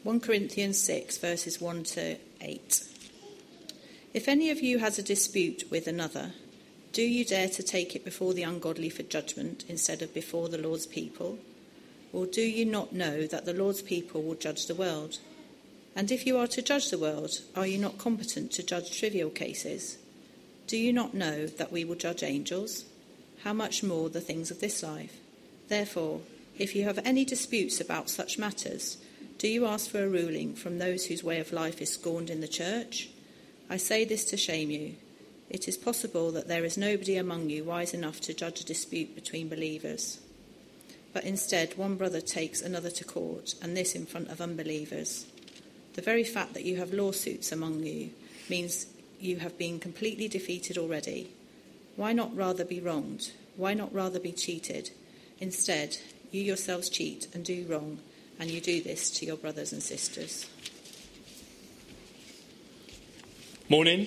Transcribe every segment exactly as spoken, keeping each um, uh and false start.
First Corinthians six, verses one to eight. If any of you has a dispute with another, do you dare to take it before the ungodly for judgment instead of before the Lord's people? Or do you not know that the Lord's people will judge the world? And if you are to judge the world, are you not competent to judge trivial cases? Do you not know that we will judge angels? How much more the things of this life? Therefore, if you have any disputes about such matters, do you ask for a ruling from those whose way of life is scorned in the church? I say this to shame you. It is possible that there is nobody among you wise enough to judge a dispute between believers. But instead, one brother takes another to court, and this in front of unbelievers. The very fact that you have lawsuits among you means you have been completely defeated already. Why not rather be wronged? Why not rather be cheated? Instead, you yourselves cheat and do wrong, and you do this to your brothers and sisters. Morning.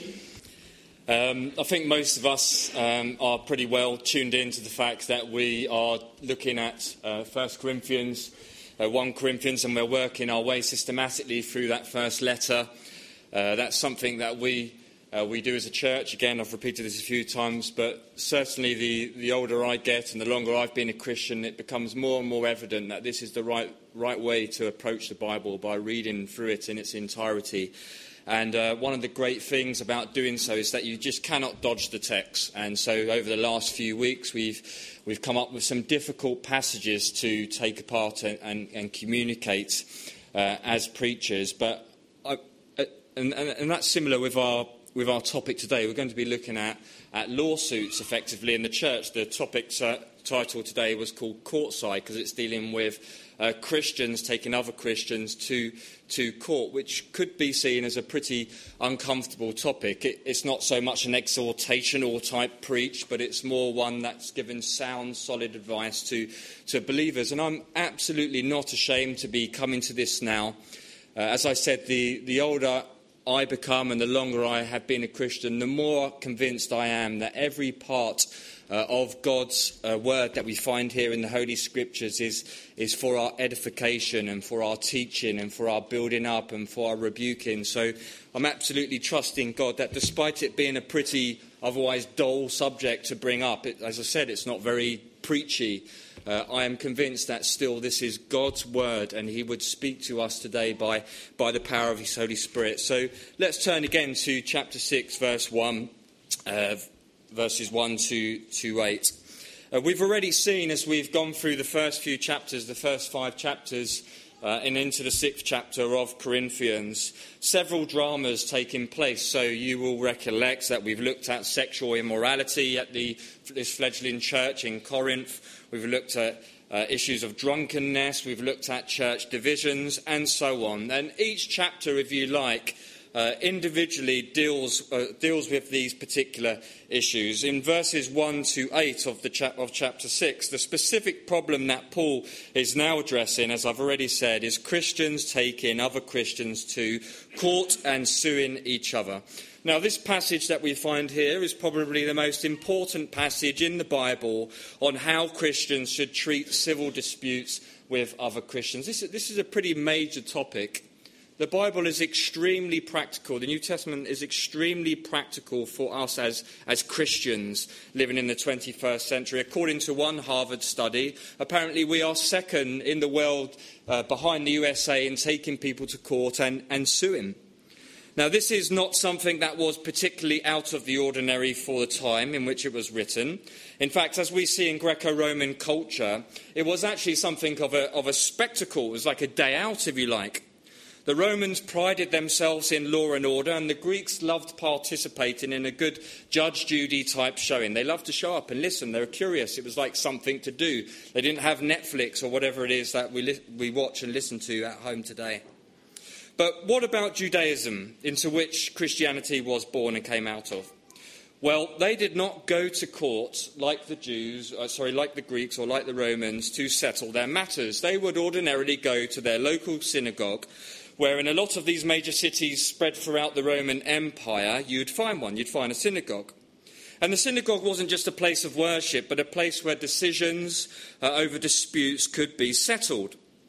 Um, I think most of us um, are pretty well tuned in to the fact that we are looking at uh, First Corinthians, uh, First Corinthians, and we're working our way systematically through that first letter. Uh, that's something that we uh, we do as a church. Again, I've repeated this a few times, but certainly the, the older I get and the longer I've been a Christian, it becomes more and more evident that this is the right right way to approach the Bible, by reading through it in its entirety. And uh, one of the great things about doing so is that you just cannot dodge the text. And so over the last few weeks, we've we've come up with some difficult passages to take apart and, and, and communicate uh, as preachers. But I, and, and, and that's similar with our with our topic today. We're going to be looking at, at lawsuits effectively in the church. The topic's uh, title today was called Courtside, because it's dealing with Uh, Christians taking other Christians to to court, which could be seen as a pretty uncomfortable topic. It, it's not so much an exhortational type preach, but it's more one that's given sound, solid advice to, to believers. And I'm absolutely not ashamed to be coming to this now. Uh, as I said, the, the older I become and the longer I have been a Christian, the more convinced I am that every part Uh, of God's uh, word that we find here in the Holy Scriptures is, is for our edification and for our teaching and for our building up and for our rebuking. So I'm absolutely trusting God that despite it being a pretty otherwise dull subject to bring up, it, as I said, it's not very preachy. Uh, I am convinced that still this is God's word, and he would speak to us today by, by the power of his Holy Spirit. So let's turn again to chapter six, verse one. Uh, verses one to, to eight. Uh, we've already seen, as we've gone through the first few chapters, the first five chapters, uh, and into the sixth chapter of Corinthians, several dramas taking place. So you will recollect that we've looked at sexual immorality at the, this fledgling church in Corinth. We've looked at uh, issues of drunkenness. We've looked at church divisions and so on. And each chapter, if you like, Uh, individually deals uh, deals with these particular issues. In verses one to eight of the cha- of chapter six, the specific problem that Paul is now addressing, as I've already said, is Christians taking other Christians to court and suing each other. Now, this passage that we find here is probably the most important passage in the Bible on how Christians should treat civil disputes with other Christians. This is, this is a pretty major topic. The Bible is extremely practical. The New Testament is extremely practical for us as, as Christians living in the twenty-first century. According to one Harvard study, apparently we are second in the world uh, behind the U S A in taking people to court and, and suing. Now, this is not something that was particularly out of the ordinary for the time in which it was written. In fact, as we see in Greco-Roman culture, it was actually something of a, of a spectacle. It was like a day out, if you like. The Romans prided themselves in law and order, and the Greeks loved participating in a good Judge Judy type showing. They loved to show up and listen. They were curious. It was like something to do. They didn't have Netflix or whatever it is that we li- we watch and listen to at home today. But what about Judaism, into which Christianity was born and came out of? Well, they did not go to court like the Jews, uh, sorry, like the Greeks or like the Romans to settle their matters. They would ordinarily go to their local synagogue, where in a lot of these major cities spread throughout the Roman Empire, you'd find one, you'd find a synagogue. And the synagogue wasn't just a place of worship, but a place where decisions uh, over disputes could be settled.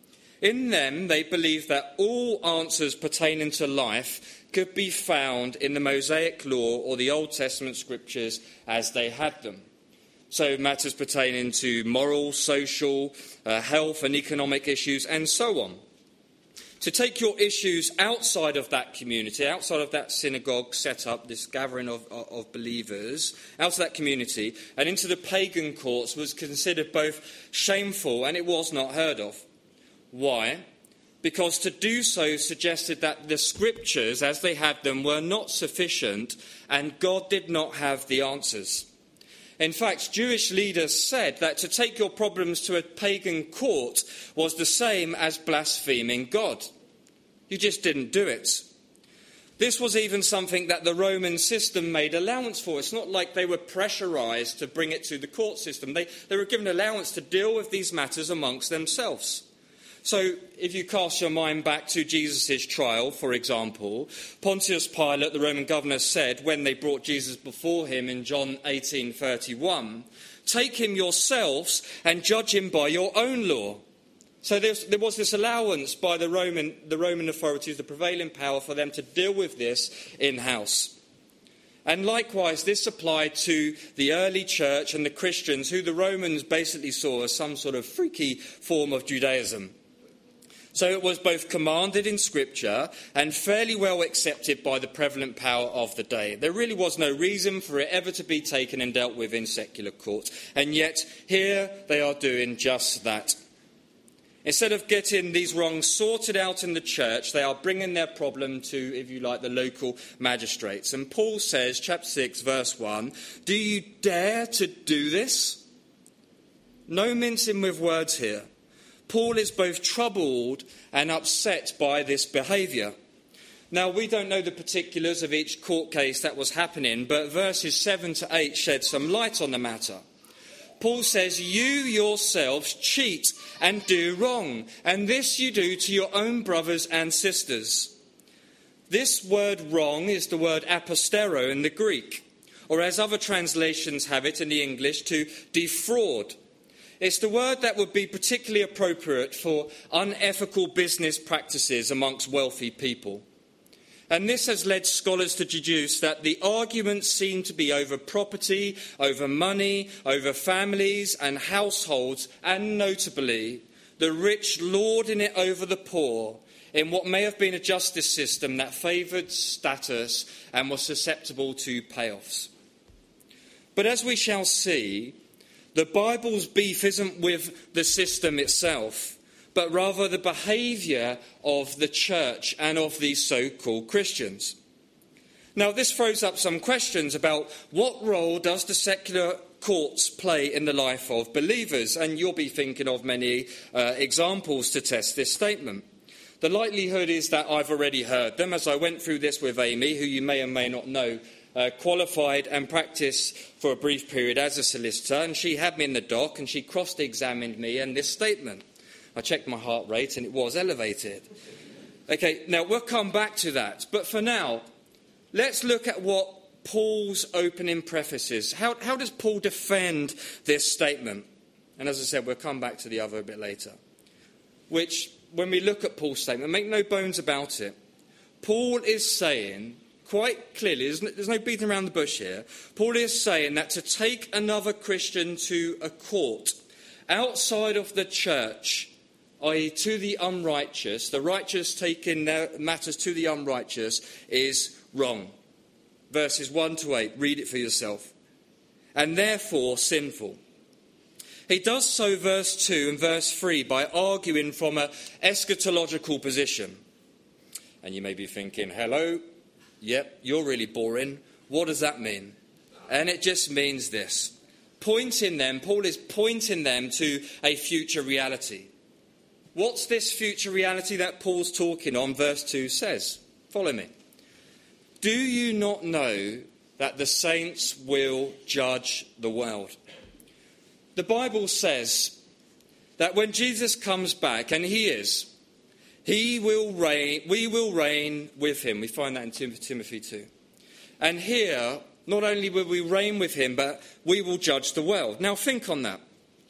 In them, they believed that all answers pertaining to life could be found in the Mosaic law or the Old Testament scriptures as they had them. So matters pertaining to moral, social, uh, health and economic issues and so on. To take your issues outside of that community, outside of that synagogue set up, this gathering of, of, of believers, out of that community, and into the pagan courts was considered both shameful and it was not heard of. Why? Because to do so suggested that the scriptures, as they had them, were not sufficient and God did not have the answers. In fact, Jewish leaders said that to take your problems to a pagan court was the same as blaspheming God. You just didn't do it. This was even something that the Roman system made allowance for. It's not like they were pressurized to bring it to the court system. They, they were given allowance to deal with these matters amongst themselves. So if you cast your mind back to Jesus' trial, for example, Pontius Pilate, the Roman governor, said when they brought Jesus before him in John eighteen thirty-one, "Take him yourselves and judge him by your own law." So there was, there was this allowance by the Roman, the Roman authorities, the prevailing power, for them to deal with this in-house. And likewise, this applied to the early church and the Christians, who the Romans basically saw as some sort of freaky form of Judaism. So it was both commanded in Scripture and fairly well accepted by the prevalent power of the day. There really was no reason for it ever to be taken and dealt with in secular courts. And yet, here they are doing just that. Instead of getting these wrongs sorted out in the church, they are bringing their problem to, if you like, the local magistrates. And Paul says, chapter six, verse one, "Do you dare to do this?" No mincing with words here. Paul is both troubled and upset by this behaviour. Now, we don't know the particulars of each court case that was happening, but verses seven to eight shed some light on the matter. Paul says, "You yourselves cheat and do wrong, and this you do to your own brothers and sisters." This word wrong is the word apostero in the Greek, or as other translations have it in the English, to defraud. It's the word that would be particularly appropriate for unethical business practices amongst wealthy people. And this has led scholars to deduce that the arguments seem to be over property, over money, over families and households, and notably, the rich lording it over the poor in what may have been a justice system that favoured status and was susceptible to payoffs. But as we shall see, the Bible's beef isn't with the system itself, but rather the behaviour of the church and of these so-called Christians. Now, this throws up some questions about what role does the secular courts play in the life of believers, and you'll be thinking of many uh, examples to test this statement. The likelihood is that I've already heard them, as I went through this with Amy, who you may or may not know, Uh, qualified and practiced for a brief period as a solicitor, and she had me in the dock and she cross-examined me and this statement. I checked my heart rate and it was elevated. Okay, now we'll come back to that, but for now, let's look at what Paul's opening preface is. How, how does Paul defend this statement? And as I said, we'll come back to the other a bit later. Which, when we look at Paul's statement, make no bones about it, Paul is saying quite clearly, there's no, there's no beating around the bush here, Paul is saying that to take another Christian to a court outside of the church, that is to the unrighteous, the righteous taking their matters to the unrighteous, is wrong. Verses one to eight, read it for yourself. And therefore sinful. He does so, verse two and verse three, by arguing from an eschatological position. And you may be thinking, hello, yep, you're really boring. What does that mean? And it just means this. Pointing them, Paul is pointing them to a future reality. What's this future reality that Paul's talking on? Verse two says, follow me. Do you not know that the saints will judge the world? The Bible says that when Jesus comes back, and he is, He will reign, we will reign with him. We find that in Timothy two. And here, not only will we reign with him, but we will judge the world. Now think on that.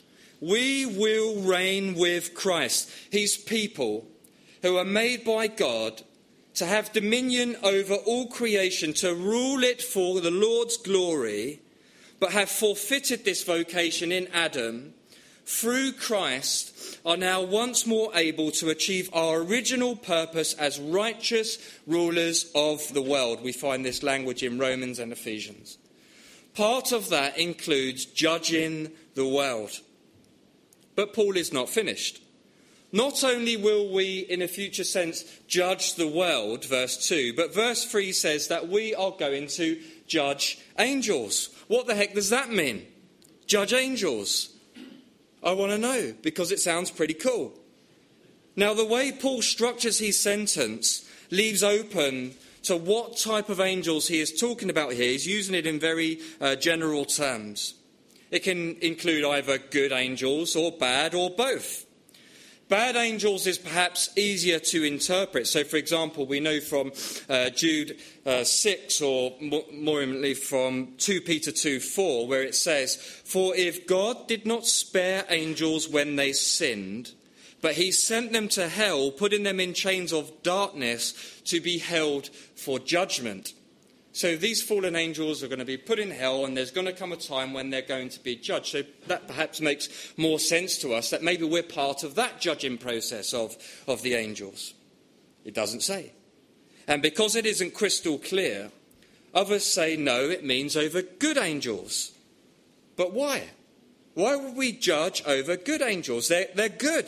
we will reign with Christ. His people who are made by God to have dominion over all creation, to rule it for the Lord's glory, but have forfeited this vocation in Adam, through Christ are now once more able to achieve our original purpose as righteous rulers of the world. We find this language in Romans and Ephesians. Part of that includes judging the world. But Paul is not finished. Not only will we, in a future sense, judge the world, verse two, but verse three says that we are going to judge angels. What the heck does that mean? Judge angels. I want to know, because it sounds pretty cool. Now, the way Paul structures his sentence leaves open to what type of angels he is talking about here. He's using it in very uh, general terms. It can include either good angels or bad or both. Bad angels is perhaps easier to interpret. So, for example, we know from uh, Jude uh, six, or more, more eminently from Second Peter two four, where it says, "For if God did not spare angels when they sinned, but he sent them to hell, putting them in chains of darkness to be held for judgment." So these fallen angels are going to be put in hell, and there's going to come a time when they're going to be judged. So that perhaps makes more sense to us, that maybe we're part of that judging process of, of the angels. It doesn't say. And because it isn't crystal clear, others say no, it means over good angels. But why? Why would we judge over good angels? They're, they're good.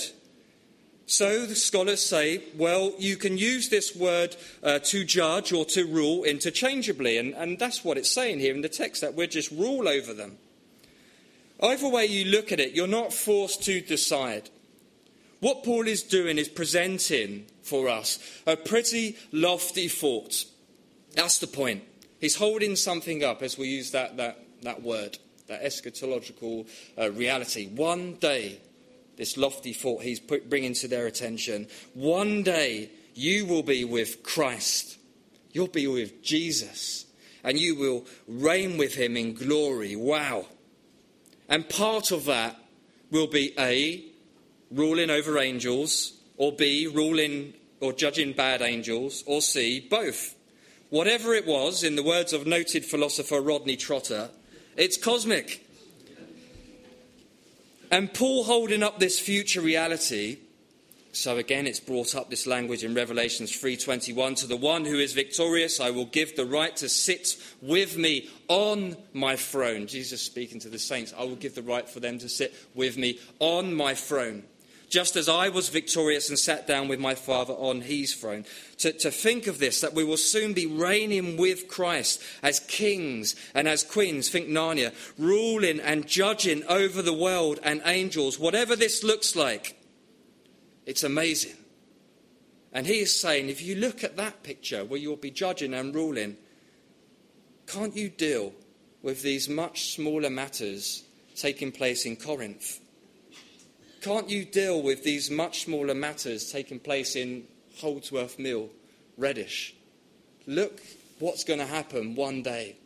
So the scholars say, well, you can use this word uh, to judge or to rule interchangeably. And, and that's what it's saying here in the text, that we're just rule over them. Either way you look at it, you're not forced to decide. What Paul is doing is presenting for us a pretty lofty thought. That's the point. He's holding something up, as we use that, that, that word, that eschatological uh, reality. One day, this lofty thought he's put, bringing to their attention. One day you will be with Christ. You'll be with Jesus. And you will reign with him in glory. Wow. And part of that will be A, ruling over angels, or B, ruling or judging bad angels, or C, both. Whatever it was, in the words of noted philosopher Rodney Trotter, it's cosmic. And Paul holding up this future reality, so again it's brought up this language in Revelations three twenty-one, "To the one who is victorious I will give the right to sit with me on my throne." Jesus speaking to the saints, I will give the right for them to sit with me on my throne. Just as I was victorious and sat down with my Father on his throne. To, to think of this, that we will soon be reigning with Christ as kings and as queens, think Narnia, ruling and judging over the world and angels, whatever this looks like. It's amazing. And he is saying, if you look at that picture where you'll be judging and ruling, can't you deal with these much smaller matters taking place in Corinth? Can't you deal with these much smaller matters taking place in Holdsworth Mill, Reddish? Look what's going to happen one day.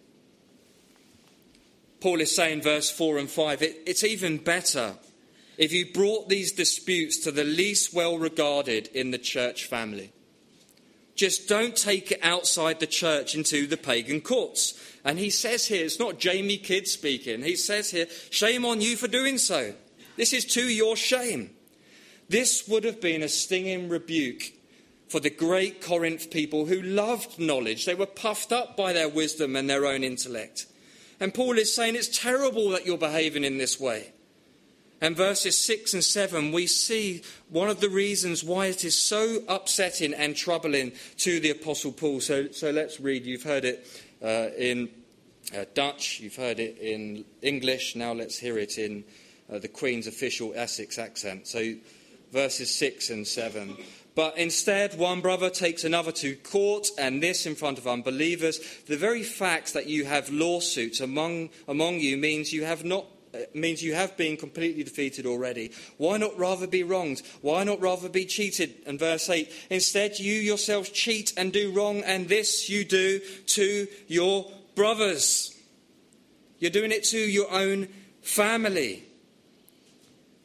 Paul is saying, verse four and five, it, it's even better if you brought these disputes to the least well-regarded in the church family. Just don't take it outside the church into the pagan courts. And he says here, it's not Jamie Kidd speaking, he says here, shame on you for doing so. This is to your shame. This would have been a stinging rebuke for the great Corinth people who loved knowledge. They were puffed up by their wisdom and their own intellect. And Paul is saying it's terrible that you're behaving in this way. And verses six and seven, we see one of the reasons why it is so upsetting and troubling to the Apostle Paul. So, so let's read. You've heard it uh, in uh, Dutch. You've heard it in English. Now let's hear it in Uh, the Queen's official Essex accent. So verses six and seven. "But instead one brother takes another to court, and this in front of unbelievers. The very fact that you have lawsuits among among you means you have not uh, means you have been completely defeated already. Why not rather be wronged? Why not rather be cheated?" And verse eight, "Instead you yourselves cheat and do wrong, and this you do to your brothers." You're doing it to your own family.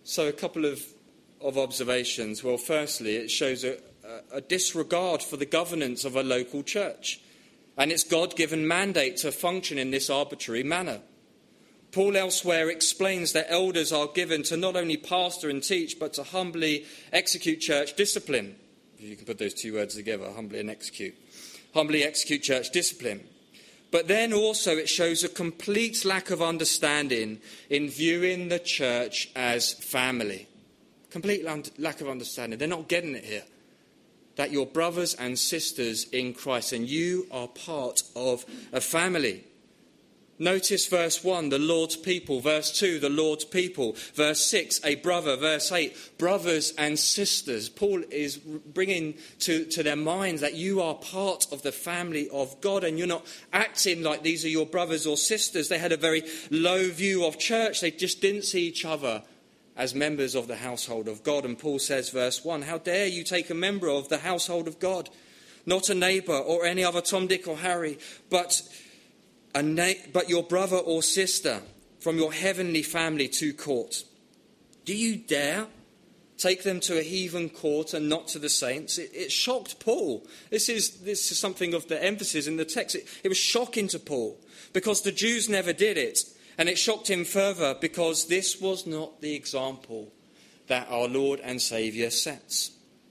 So a couple of, of observations. Well, firstly, it shows a, a disregard for the governance of a local church and its God-given mandate to function in this arbitrary manner. Paul elsewhere explains that elders are given to not only pastor and teach, but to humbly execute church discipline. If you can put those two words together, humbly and execute. Humbly execute church discipline. But then also it shows a complete lack of understanding in viewing the church as family. Complete lack of understanding. They're not getting it here. That you're brothers and sisters in Christ and you are part of a family. Notice verse one, the Lord's people. Verse two, the Lord's people. Verse six, a brother. Verse eight, brothers and sisters. Paul is bringing to, to their minds that you are part of the family of God and you're not acting like these are your brothers or sisters. They had a very low view of church. They just didn't see each other as members of the household of God. And Paul says, verse one, how dare you take a member of the household of God, not a neighbour or any other Tom, Dick or Harry, but... A na- but your brother or sister from your heavenly family to court. Do you dare take them to a heathen court and not to the saints? It, it shocked Paul. This is, this is something of the emphasis in the text. It, it was shocking to Paul because the Jews never did it. And it shocked him further because this was not the example that our Lord and Saviour sets.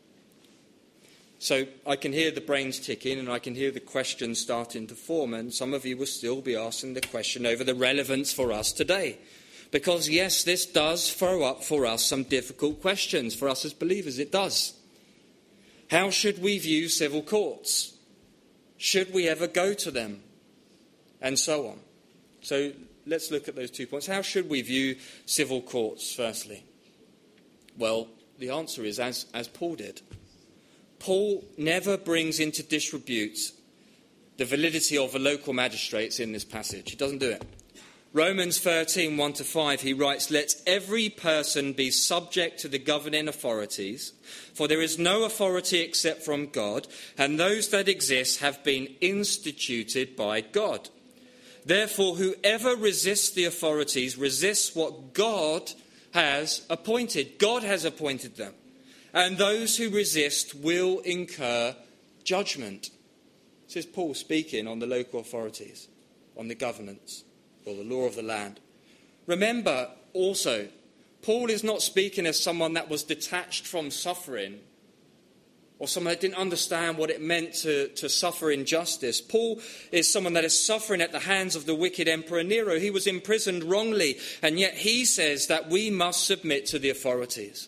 So I can hear the brains ticking and I can hear the questions starting to form, and some of you will still be asking the question over the relevance for us today. Because yes, this does throw up for us some difficult questions for us as believers. It does. How should we view civil courts? Should we ever go to them? And so on. So let's look at those two points. How should we view civil courts, firstly? Well, the answer is as, as Paul did. Paul never brings into disrepute the validity of the local magistrates in this passage. He doesn't do it. Romans thirteen, one to five, he writes, let every person be subject to the governing authorities, for there is no authority except from God, and those that exist have been instituted by God. Therefore, whoever resists the authorities resists what God has appointed. God has appointed them. And those who resist will incur judgment. This is Paul speaking on the local authorities, on the governance, or the law of the land. Remember also, Paul is not speaking as someone that was detached from suffering, or someone that didn't understand what it meant to, to suffer injustice. Paul is someone that is suffering at the hands of the wicked Emperor Nero. He was imprisoned wrongly, and yet he says that we must submit to the authorities.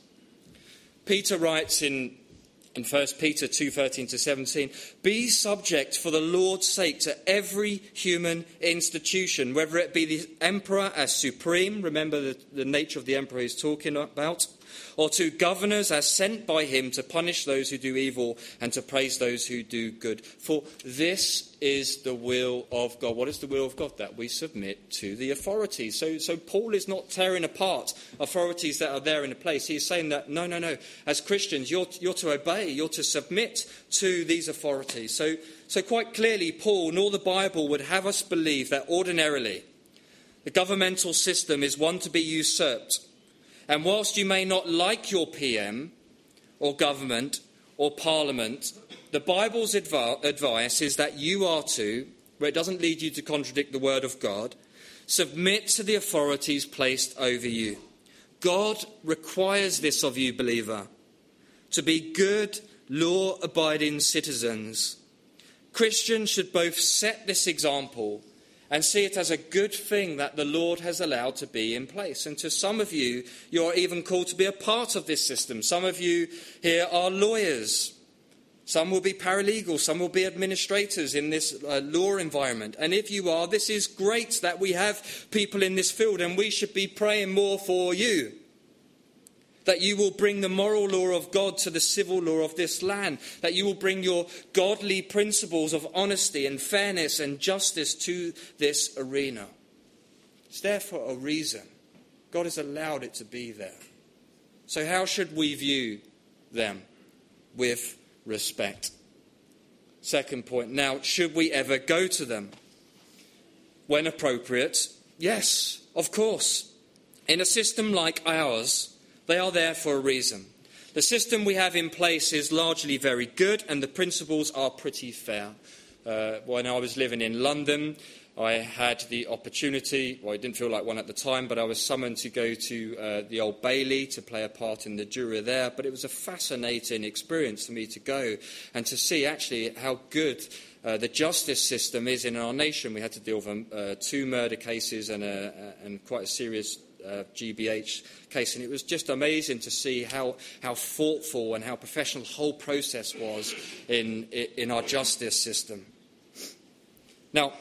Peter writes in, in First Peter two, thirteen to seventeen, be subject for the Lord's sake to every human institution, whether it be the emperor as supreme, remember the, the nature of the emperor he's talking about, or to governors as sent by him to punish those who do evil and to praise those who do good. For this is the will of God. What is the will of God? That we submit to the authorities. So, so Paul is not tearing apart authorities that are there in a place. He's saying that, no, no, no. As Christians, you're, you're to obey. You're to submit to these authorities. So, so quite clearly, Paul, nor the Bible, would have us believe that ordinarily the governmental system is one to be usurped. And whilst you may not like your P M or government or parliament, the Bible's adv- advice is that you are to, where it doesn't lead you to contradict the word of God, submit to the authorities placed over you. God requires this of you, believer, to be good, law-abiding citizens. Christians should both set this example and see it as a good thing that the Lord has allowed to be in place. And to some of you, you're even called to be a part of this system. Some of you here are lawyers. Some will be paralegals. Some will be administrators in this uh, law environment. And if you are, this is great that we have people in this field, and we should be praying more for you. That you will bring the moral law of God to the civil law of this land. That you will bring your godly principles of honesty and fairness and justice to this arena. It's there for a reason. God has allowed it to be there. So how should we view them? With respect. Second point. Now, should we ever go to them? When appropriate, yes, of course. In a system like ours, They are there for a reason. The system we have in place is largely very good, and the principles are pretty fair. Uh, when I was living in London, I had the opportunity, well, I didn't feel like one at the time, but I was summoned to go to uh, the Old Bailey to play a part in the jury there. But it was a fascinating experience for me to go and to see actually how good uh, the justice system is in our nation. We had to deal with um, uh, two murder cases and, a, and quite a serious uh, G B H case. And it was just amazing to see how, how thoughtful and how professional the whole process was in, in our justice system. Now,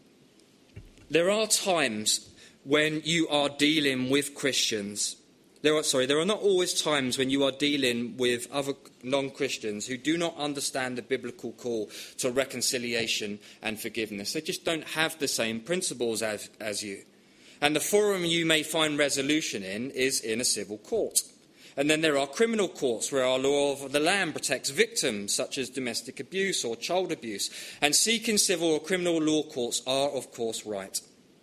there are times when you are dealing with Christians. There are, sorry, there are not always times when you are dealing with other non-Christians who do not understand the biblical call to reconciliation and forgiveness. They just don't have the same principles as, as you. And the forum you may find resolution in is in a civil court. And then there are criminal courts where our law of the land protects victims such as domestic abuse or child abuse. And seeking civil or criminal law courts are, of course, right.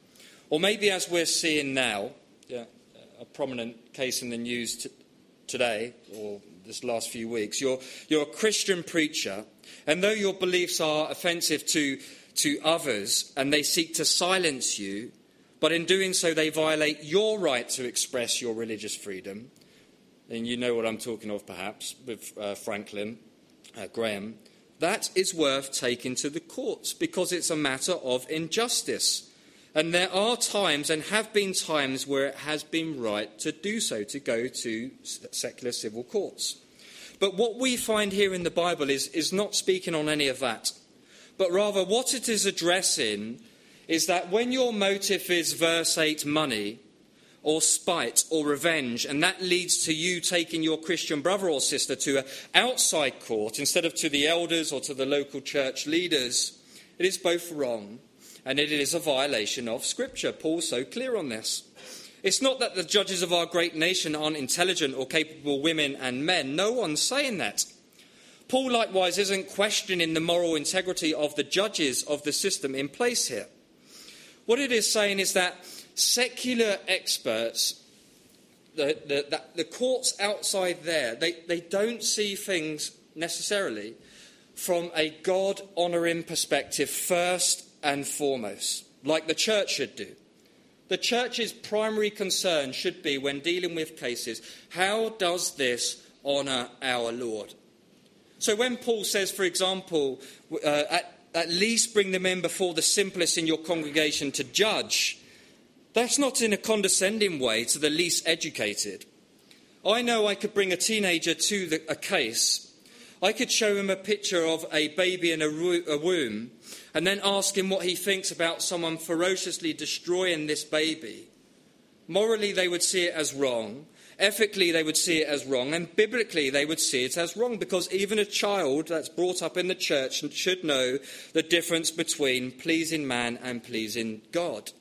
Or maybe, as we're seeing now, yeah, a prominent case in the news t- today or this last few weeks, you're, you're a Christian preacher, and though your beliefs are offensive to, to others and they seek to silence you, but in doing so they violate your right to express your religious freedom, and you know what I'm talking of perhaps, with uh, Franklin uh, Graham, that is worth taking to the courts because it's a matter of injustice. And there are times, and have been times, where it has been right to do so, to go to secular civil courts. But what we find here in the Bible is, is not speaking on any of that, but rather what it is addressing is that when your motive is, verse eight, money, or spite or revenge, and that leads to you taking your Christian brother or sister to an outside court instead of to the elders or to the local church leaders, it is both wrong and it is a violation of Scripture. Paul's so clear on this. It's not that the judges of our great nation aren't intelligent or capable women and men. No one's saying that. Paul likewise isn't questioning the moral integrity of the judges of the system in place here. What it is saying is that secular experts, the, the, the, the courts outside there, they, they don't see things necessarily from a God-honouring perspective first and foremost, like the church should do. The church's primary concern should be, when dealing with cases, how does this honour our Lord? So when Paul says, for example, uh, at, at least bring them in before the simplest in your congregation to judge, that's not in a condescending way to the least educated. I know I could bring a teenager to the, a case. I could show him a picture of a baby in a, ro- a womb and then ask him what he thinks about someone ferociously destroying this baby. Morally, they would see it as wrong. Ethically, they would see it as wrong. And biblically, they would see it as wrong, because even a child that's brought up in the church should know the difference between pleasing man and pleasing God.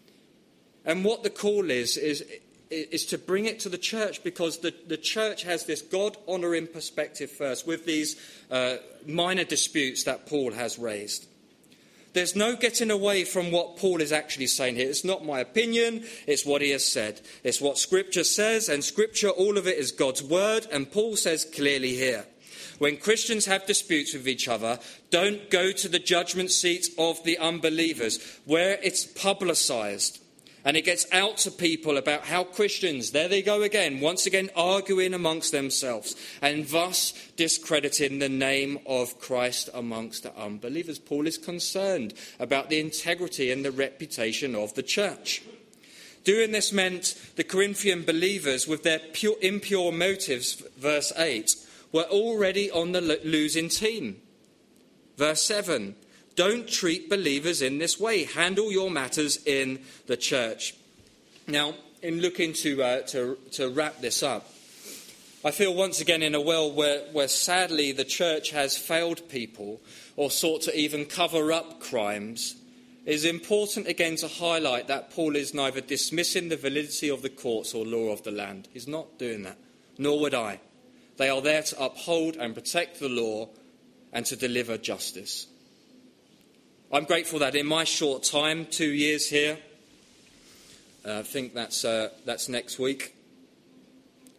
And what the call is, is, is to bring it to the church, because the, the church has this God-honouring perspective first with these uh, minor disputes that Paul has raised. There's no getting away from what Paul is actually saying here. It's not my opinion, it's what he has said. It's what Scripture says, and Scripture, all of it is God's word, and Paul says clearly here, when Christians have disputes with each other, don't go to the judgment seat of the unbelievers, where it's publicised. And it gets out to people about how Christians, there they go again, once again arguing amongst themselves, and thus discrediting the name of Christ amongst the unbelievers. Paul is concerned about the integrity and the reputation of the church. Doing this meant the Corinthian believers, with their pure, impure motives, verse eight, were already on the losing team. Verse seven, don't treat believers in this way. Handle your matters in the church. Now, in looking to, uh, to, to wrap this up, I feel once again in a world where, where sadly the church has failed people or sought to even cover up crimes, it is important again to highlight that Paul is neither dismissing the validity of the courts or law of the land. He's not doing that, nor would I. They are there to uphold and protect the law and to deliver justice. I'm grateful that in my short time, two years here, uh, I think that's uh, that's next week,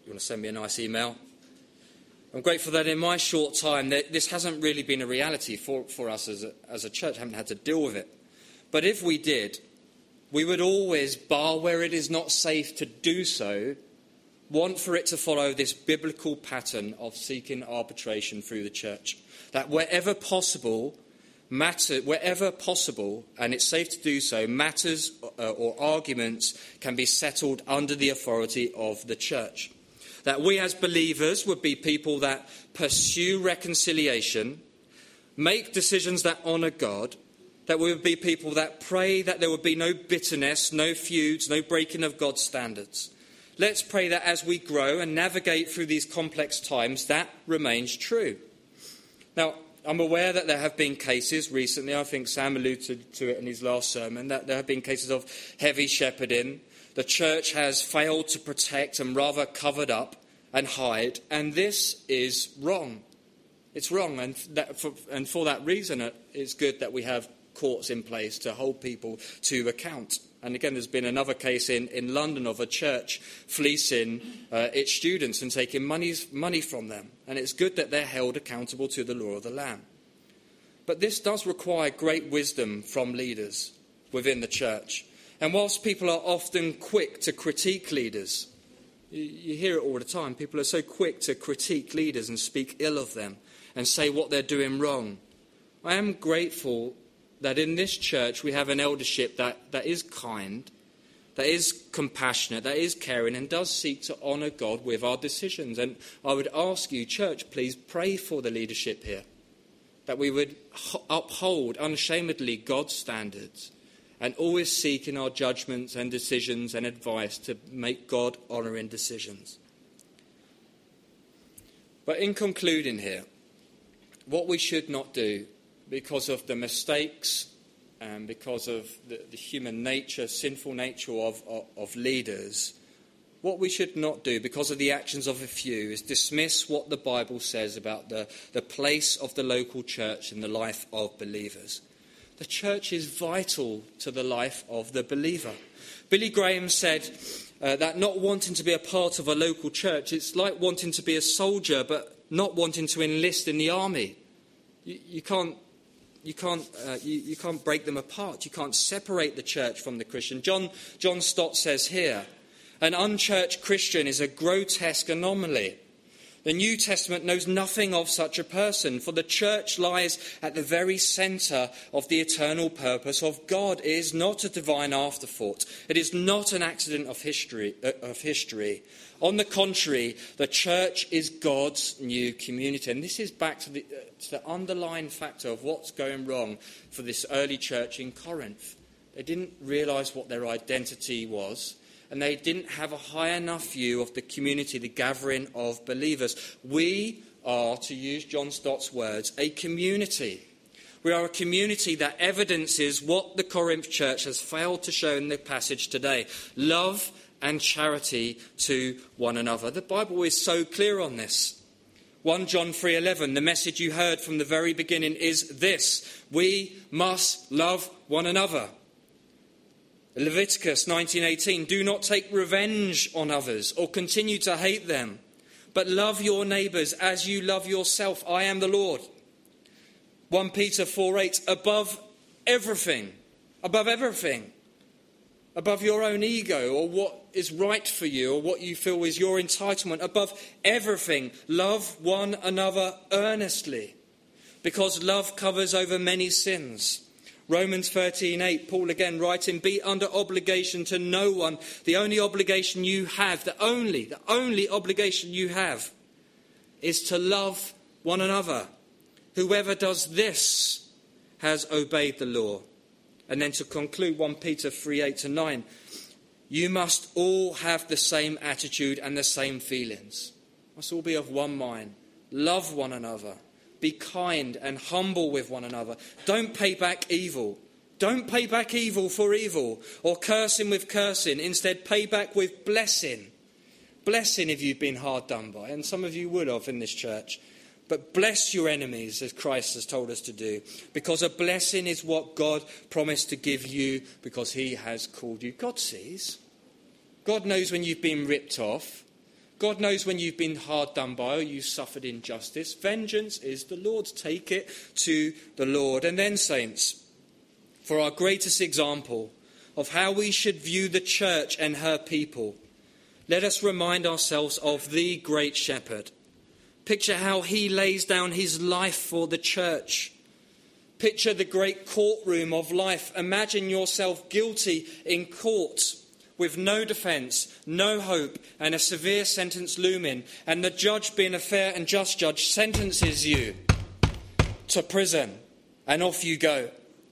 you want to send me a nice email. I'm grateful that in my short time, that this hasn't really been a reality for, for us as a, as a church. I haven't had to deal with it. But if we did, we would always, bar where it is not safe to do so, want for it to follow this biblical pattern of seeking arbitration through the church. That wherever possible, matter, wherever possible, and it's safe to do so, matters uh, or arguments can be settled under the authority of the church. That we as believers would be people that pursue reconciliation, make decisions that honour God, that we would be people that pray that there would be no bitterness, no feuds, no breaking of God's standards. Let's pray that as we grow and navigate through these complex times, that remains true. Now, I'm aware that there have been cases recently, I think Sam alluded to it in his last sermon, that there have been cases of heavy shepherding. The church has failed to protect and rather covered up and hide, and this is wrong. It's wrong, and, that for, and for that reason, it's good that we have courts in place to hold people to account. And again, there's been another case in, in London of a church fleecing uh, its students and taking money's, money from them. And it's good that they're held accountable to the law of the land. But this does require great wisdom from leaders within the church. And whilst people are often quick to critique leaders, you, you hear it all the time, people are so quick to critique leaders and speak ill of them and say what they're doing wrong. I am grateful that in this church we have an eldership that, that is kind, that is compassionate, that is caring, and does seek to honour God with our decisions. And I would ask you, church, please pray for the leadership here, that we would uphold unashamedly God's standards and always seek in our judgments and decisions and advice to make God-honouring decisions. But in concluding here, what we should not do, because of the mistakes and because of the, the human nature, sinful nature of, of, of leaders, what we should not do, because of the actions of a few, is dismiss what the Bible says about the, the place of the local church in the life of believers. The church is vital to the life of the believer. Billy Graham said uh, that not wanting to be a part of a local church, it's like wanting to be a soldier but not wanting to enlist in the army. You, you can't You can't, uh, you, you can't break them apart. You can't separate the church from the Christian. John, John Stott says here, an unchurched Christian is a grotesque anomaly. The New Testament knows nothing of such a person, for the church lies at the very centre of the eternal purpose of God. It is not a divine afterthought. It is not an accident of history. Uh, of history. On the contrary, the church is God's new community. And this is back to the, uh, to the underlying factor of what's going wrong for this early church in Corinth. They didn't realise what their identity was, and they didn't have a high enough view of the community, the gathering of believers. We are, to use John Stott's words, a community. We are a community that evidences what the Corinth church has failed to show in the passage today. Love and charity to one another. The Bible is so clear on this. First John three eleven, the message you heard from the very beginning is this: we must love one another. Leviticus nineteen eighteen, do not take revenge on others or continue to hate them, but love your neighbours as you love yourself. I am the Lord. First Peter four eight, above everything, above everything, above your own ego or what is right for you or what you feel is your entitlement, above everything, love one another earnestly, because love covers over many sins. Romans thirteen eight, Paul again writing, be under obligation to no one. The only obligation you have, the only, the only obligation you have is to love one another. Whoever does this has obeyed the law. And then to conclude, First Peter three eight to nine, you must all have the same attitude and the same feelings. Must all be of one mind. Love one another. Be kind and humble with one another. Don't pay back evil. Don't pay back evil for evil or cursing with cursing. Instead, pay back with blessing. Blessing if you've been hard done by. And some of you would have in this church. But bless your enemies as Christ has told us to do. Because a blessing is what God promised to give you because he has called you. God sees. God knows when you've been ripped off. God knows when you've been hard done by or you've suffered injustice. Vengeance is the Lord's. Take it to the Lord. And then, saints, for our greatest example of how we should view the church and her people, let us remind ourselves of the great shepherd. Picture how he lays down his life for the church. Picture the great courtroom of life. Imagine yourself guilty in court with no defence, no hope, and a severe sentence looming. And the judge, being a fair and just judge, sentences you to prison, and off you go.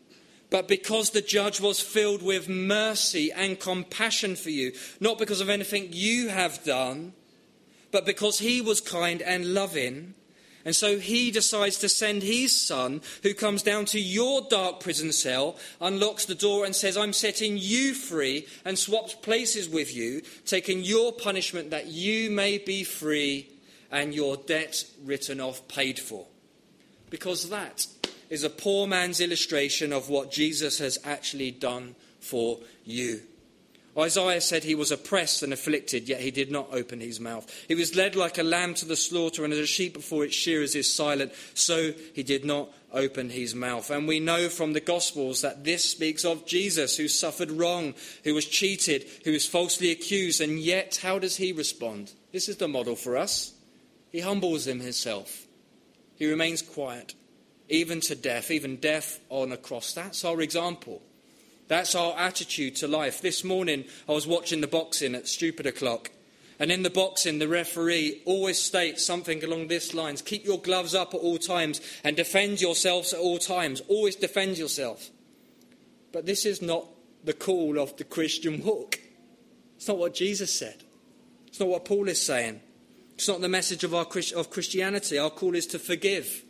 But because the judge was filled with mercy and compassion for you, not because of anything you have done, but because he was kind and loving, and so he decides to send his son, who comes down to your dark prison cell, unlocks the door and says, I'm setting you free, and swaps places with you, taking your punishment that you may be free and your debt written off, paid for. Because that is a poor man's illustration of what Jesus has actually done for you. Isaiah said he was oppressed and afflicted, yet he did not open his mouth. He was led like a lamb to the slaughter, and as a sheep before its shearers is silent, so he did not open his mouth. And we know from the Gospels that this speaks of Jesus, who suffered wrong, who was cheated, who was falsely accused, and yet how does he respond? This is the model for us. He humbles himself. He remains quiet, even to death, even death on a cross. That's our example. That's our attitude to life. This morning, I was watching the boxing at Stupid O'Clock. And in the boxing, the referee always states something along this lines. Keep your gloves up at all times and defend yourselves at all times. Always defend yourself. But this is not the call of the Christian walk. It's not what Jesus said. It's not what Paul is saying. It's not the message of our of Christianity. Our call is to forgive.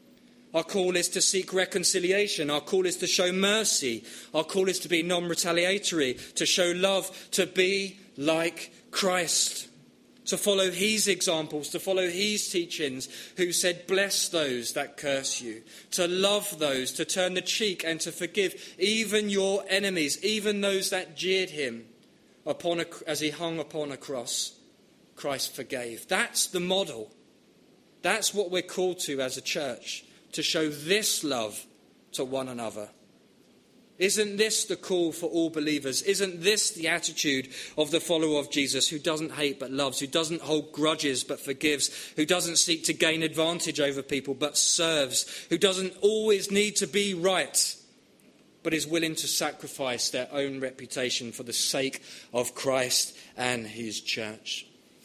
Our call is to seek reconciliation. Our call is to show mercy. Our call is to be non-retaliatory, to show love, to be like Christ, to follow his examples, to follow his teachings, who said, bless those that curse you, to love those, to turn the cheek and to forgive even your enemies, even those that jeered him upon a, as he hung upon a cross. Christ forgave. That's the model. That's what we're called to as a church. To show this love to one another. Isn't this the call for all believers? Isn't this the attitude of the follower of Jesus, who doesn't hate but loves, who doesn't hold grudges but forgives, who doesn't seek to gain advantage over people but serves, who doesn't always need to be right but is willing to sacrifice their own reputation for the sake of Christ and his church?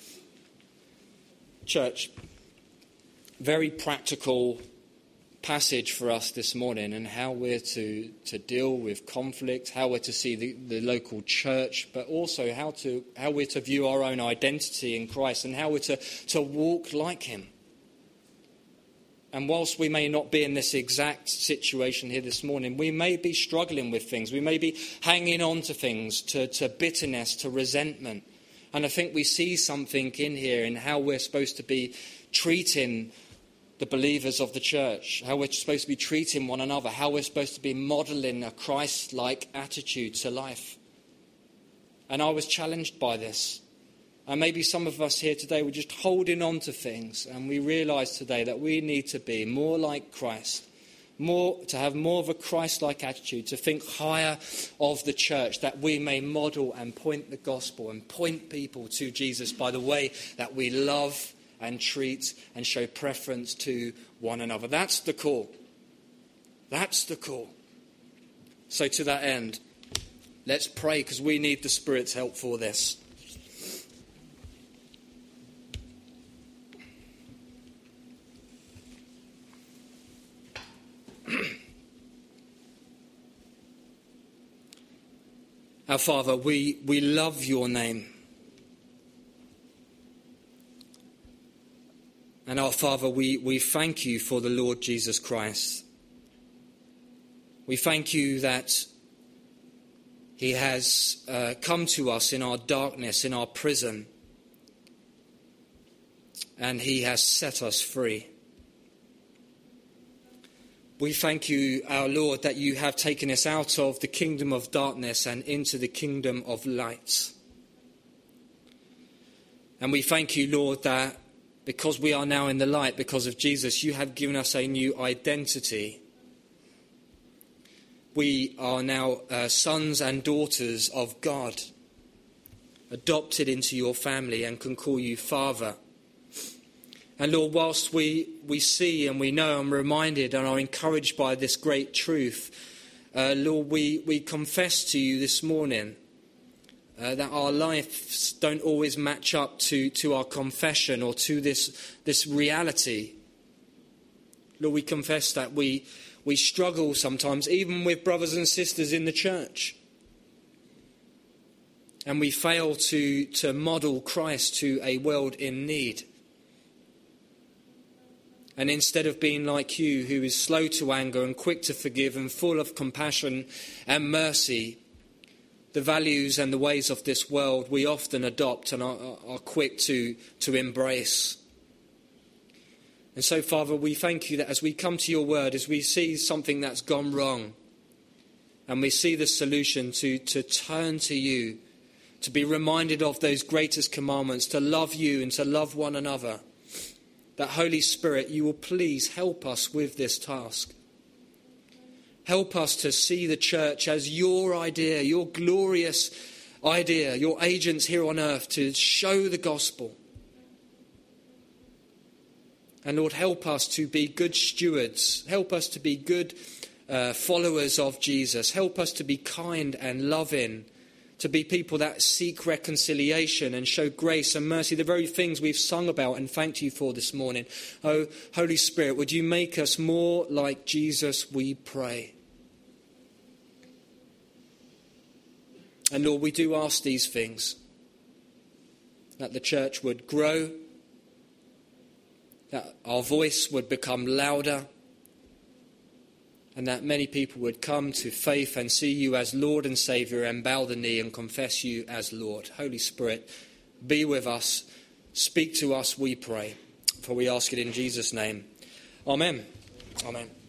Church, very practical passage for us this morning, and how we're to, to deal with conflict, how we're to see the, the local church, but also how to how we're to view our own identity in Christ, and how we're to, to walk like him. And whilst we may not be in this exact situation here this morning, we may be struggling with things. We may be hanging on to things, to, to bitterness, to resentment. And I think we see something in here in how we're supposed to be treating the believers of the church, how we're supposed to be treating one another, how we're supposed to be modelling a Christ-like attitude to life. And I was challenged by this. And maybe some of us here today were just holding on to things, and we realise today that we need to be more like Christ, more to have more of a Christ-like attitude, to think higher of the church, that we may model and point the gospel and point people to Jesus by the way that we love and treat and show preference to one another. That's the call. That's the call. So to that end, let's pray, because we need the Spirit's help for this. Our Father, we, we love your name. And our Father, we, we thank you for the Lord Jesus Christ. We thank you that he has uh, come to us in our darkness, in our prison, and he has set us free. We thank you, our Lord, that you have taken us out of the kingdom of darkness and into the kingdom of light. And we thank you, Lord, that because we are now in the light, because of Jesus, you have given us a new identity. We are now uh, sons and daughters of God, adopted into your family and can call you Father. And Lord, whilst we, we see and we know and reminded and are encouraged by this great truth, uh, Lord, we, we confess to you this morning uh, that our lives don't always match up to, to our confession or to this, this reality. Lord, we confess that we, we struggle sometimes, even with brothers and sisters in the church. And we fail to, to model Christ to a world in need. And instead of being like you, who is slow to anger and quick to forgive and full of compassion and mercy, the values and the ways of this world we often adopt and are, are quick to, to embrace. And so, Father, we thank you that as we come to your word, as we see something that's gone wrong, and we see the solution to, to turn to you, to be reminded of those greatest commandments, to love you and to love one another, that Holy Spirit, you will please help us with this task. Help us to see the church as your idea, your glorious idea, your agents here on earth to show the gospel. And Lord, help us to be good stewards. Help us to be good uh, followers of Jesus. Help us to be kind and loving, to be people that seek reconciliation and show grace and mercy, the very things we've sung about and thanked you for this morning. Oh, Holy Spirit, would you make us more like Jesus, we pray. And Lord, we do ask these things, that the church would grow, that our voice would become louder, and that many people would come to faith and see you as Lord and Saviour and bow the knee and confess you as Lord. Holy Spirit, be with us. Speak to us, we pray. For we ask it in Jesus' name. Amen. Amen.